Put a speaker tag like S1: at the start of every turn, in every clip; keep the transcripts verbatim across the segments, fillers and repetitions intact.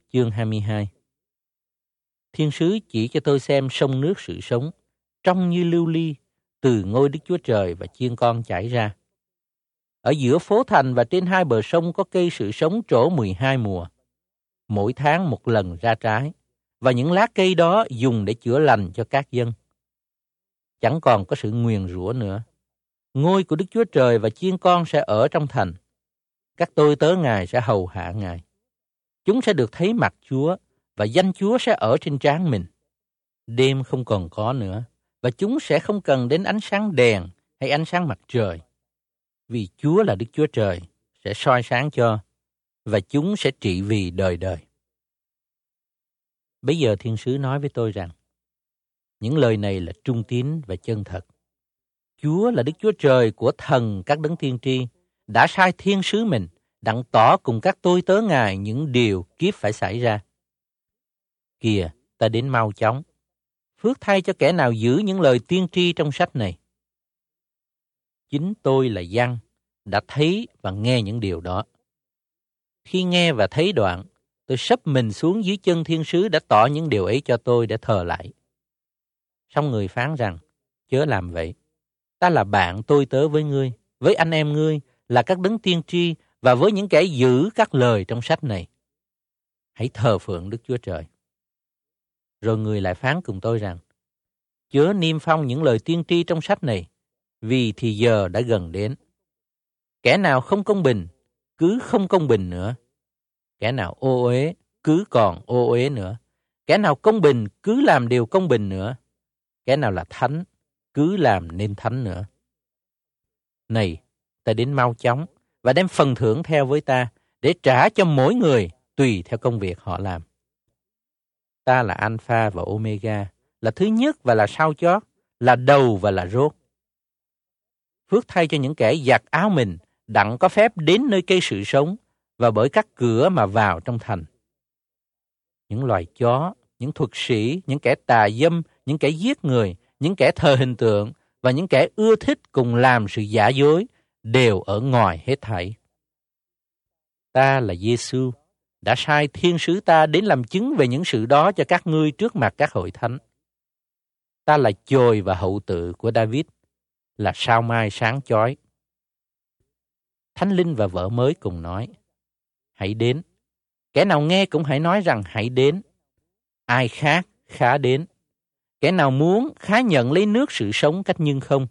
S1: chương hai mươi hai. Thiên sứ chỉ cho tôi xem sông nước sự sống, trong như lưu ly, từ ngôi Đức Chúa Trời và chiên con chảy ra. Ở giữa phố thành và trên hai bờ sông có cây sự sống trổ mười hai mùa, mỗi tháng một lần ra trái, và những lá cây đó dùng để chữa lành cho các dân. Chẳng còn có sự nguyền rủa nữa. Ngôi của Đức Chúa Trời và chiên con sẽ ở trong thành. Các tôi tớ Ngài sẽ hầu hạ Ngài. Chúng sẽ được thấy mặt Chúa, và danh Chúa sẽ ở trên trán mình. Đêm không còn có nữa, và chúng sẽ không cần đến ánh sáng đèn hay ánh sáng mặt trời. Vì Chúa là Đức Chúa Trời sẽ soi sáng cho, và chúng sẽ trị vì đời đời. Bây giờ thiên sứ nói với tôi rằng, những lời này là trung tín và chân thật. Chúa là Đức Chúa Trời của thần các đấng tiên tri, đã sai thiên sứ mình đặng tỏ cùng các tôi tớ Ngài những điều kiếp phải xảy ra. Kìa, ta đến mau chóng. Phước thay cho kẻ nào giữ những lời tiên tri trong sách này. Chính tôi là Giăng, đã thấy và nghe những điều đó. Khi nghe và thấy đoạn, tôi sấp mình xuống dưới chân thiên sứ đã tỏ những điều ấy cho tôi để thờ lại. Song người phán rằng, chớ làm vậy. Ta là bạn tôi tớ với ngươi, với anh em ngươi, là các đấng tiên tri và với những kẻ giữ các lời trong sách này. Hãy thờ phượng Đức Chúa Trời. Rồi người lại phán cùng tôi rằng, chớ niêm phong những lời tiên tri trong sách này, vì thì giờ đã gần đến. Kẻ nào không công bình, cứ không công bình nữa. Kẻ nào ô uế, cứ còn ô uế nữa. Kẻ nào công bình, cứ làm điều công bình nữa. Kẻ nào là thánh, cứ làm nên thánh nữa. Này, ta đến mau chóng và đem phần thưởng theo với ta để trả cho mỗi người tùy theo công việc họ làm. Ta là Alpha và Omega, là thứ nhất và là sau chót, là đầu và là rốt. Phước thay cho những kẻ giặt áo mình, đặng có phép đến nơi cây sự sống và bởi các cửa mà vào trong thành. Những loài chó, những thuật sĩ, những kẻ tà dâm, những kẻ giết người, những kẻ thờ hình tượng và những kẻ ưa thích cùng làm sự giả dối đều ở ngoài hết thảy. Ta là Giê-xu, đã sai thiên sứ ta đến làm chứng về những sự đó cho các ngươi trước mặt các hội thánh. Ta là chồi và hậu tự của David, là sao mai sáng chói. Thánh Linh và vợ mới cùng nói, hãy đến. Kẻ nào nghe cũng hãy nói rằng hãy đến. Ai khác khá đến. Kẻ nào muốn khá nhận lấy nước sự sống cách nhưng không.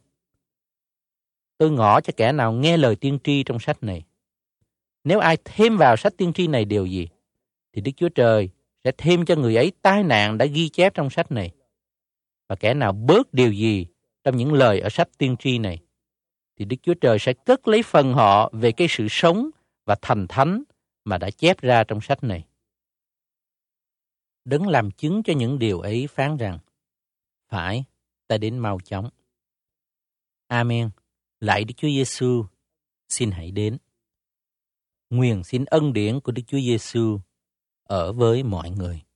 S1: Tôi ngỏ cho kẻ nào nghe lời tiên tri trong sách này. Nếu ai thêm vào sách tiên tri này điều gì, thì Đức Chúa Trời sẽ thêm cho người ấy tai nạn đã ghi chép trong sách này. Và kẻ nào bớt điều gì trong những lời ở sách tiên tri này, thì Đức Chúa Trời sẽ cất lấy phần họ về cái sự sống và thành thánh mà đã chép ra trong sách này. Đấng làm chứng cho những điều ấy phán rằng, phải, ta đến mau chóng. Amen. Lạy Đức Chúa Giêsu, xin hãy đến. Nguyện xin ân điển của Đức Chúa Giêsu ở với mọi người.